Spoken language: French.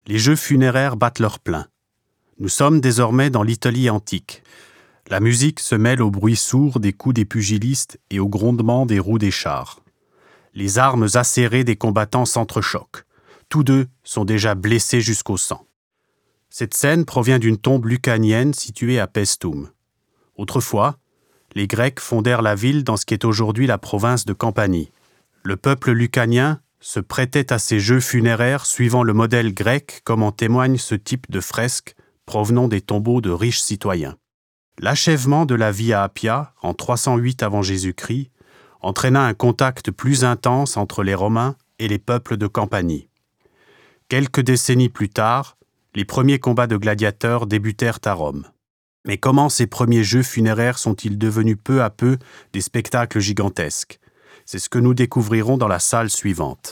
Les jeux funéraires battent leur plein. Nous sommes désormais dans l'Italie antique. La musique se mêle au bruit sourd des coups des pugilistes et au grondement des roues des chars. Les armes acérées des combattants s'entrechoquent. Tous deux sont déjà blessés jusqu'au sang. Cette scène provient d'une tombe lucanienne située à Paestum. Autrefois, les Grecs fondèrent la ville dans ce qui est aujourd'hui la province de Campanie. Le peuple lucanien se prêtait à ces jeux funéraires suivant le modèle grec, comme en témoigne ce type de fresque provenant des tombeaux de riches citoyens. L'achèvement de la Via Appia, en 308 avant Jésus-Christ, entraîna un contact plus intense entre les Romains et les peuples de Campanie. Quelques décennies plus tard, les premiers combats de gladiateurs débutèrent à Rome. Mais comment ces premiers jeux funéraires sont-ils devenus peu à peu des spectacles gigantesques ? C'est ce que nous découvrirons dans la salle suivante.